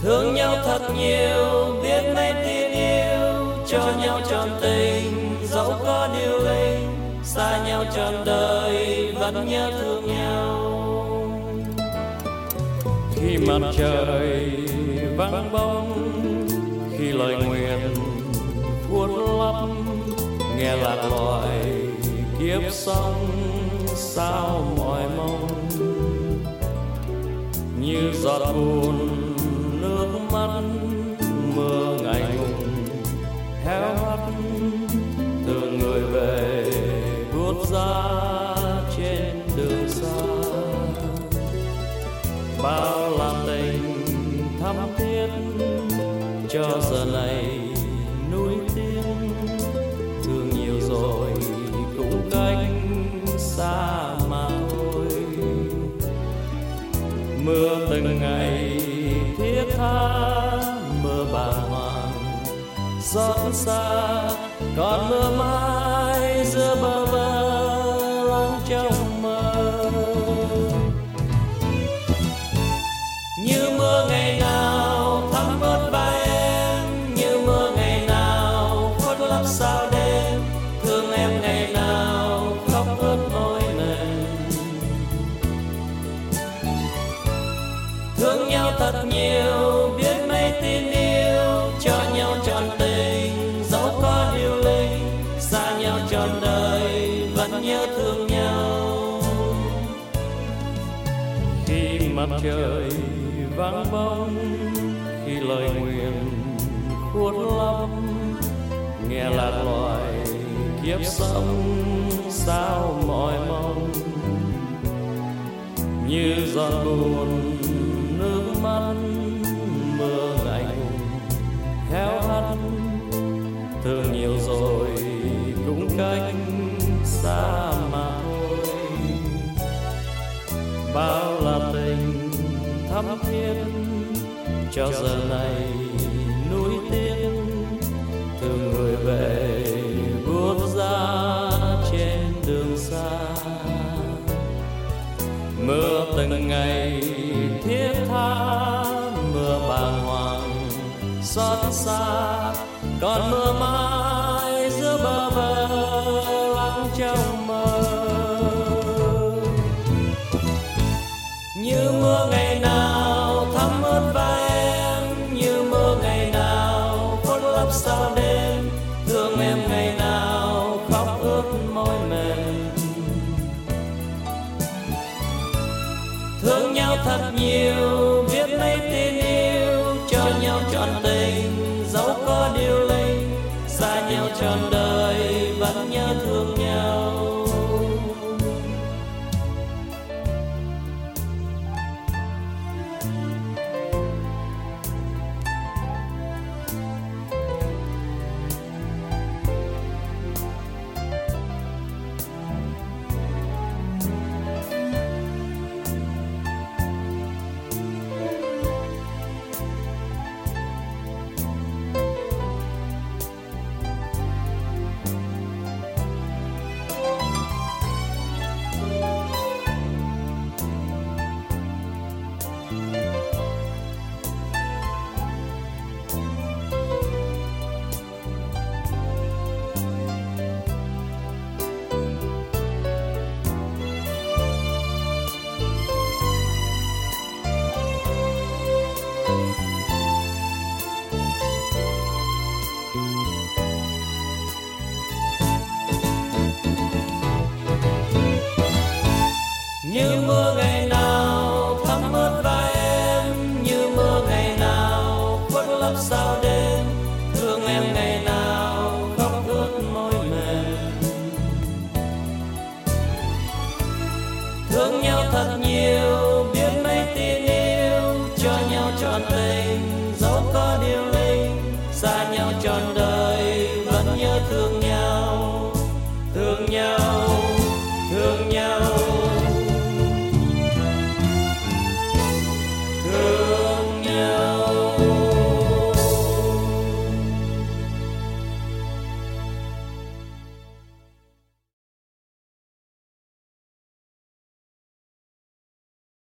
thương nhau thật nhiều, biết mấy tin yêu, cho nhau trọn tình, dẫu có điều linh, xa nhau trọn đời vẫn nhớ thương nhau. Khi mặt trời vắng bóng, khi lời nguyện khuất lấp, nghe lạc loài kiếp sống sao mỏi mong, như giọt buồn nước mắt mưa ngày ngùng héo hắt, thương người về buốt giá trên đường xa. Bao là tình thắm thiết cho giờ này nuối tiếc, thương nhiều rồi cũng cách xa mà thôi. Mưa từng ngày thiết tha, mưa bàng hoàng xót xa, còn mưa mai giữa bơ vơ loáng trong mơ. Như mưa ngày nào thắm ướt vai em, như mưa ngày nào khuất lấp sao đêm, thương em ngày nào khóc ướt môi mềm. Thương nhau thật nhiều, biết mấy tin yêu, cho nhau trọn tình, dẫu có điều linh, xa nhau trọn đời vẫn nhớ thương nhau. Khi mặt trời vắng bóng, khi lời nguyện khuất lấp, nghe lạc loài kiếp sống sao mỏi mong, như giọt buồn nước mắt mưa ngày ngùng héo hắt, thương nhiều rồi cũng cách xa mà thôi. Bao là tình thắm thiết cho giờ này nuối tiếc, thương người về buốt giá trên đường xa. Mưa từng ngày thiết tha, mưa bàng hoàng xót xa, còn mưa mai giữa bơ vơ lắng trong mơ. Như mưa ngày nào thắm ướt vai em, như mưa ngày nào khuất lấp sao đêm, thương em ngày nào khóc ướt môi mềm. Thương nhau thật nhiều, biết mấy tin yêu, cho nhau trọn tình, dẫu có điều linh, xa nhau trọn đời vẫn nhớ thương nhau. Như mưa ngày nào thắm ướt vai em, như mưa ngày nào khuất lấp sao đêm, thương em ngày nào khóc ướt môi mềm. Thương nhau thật nhiều,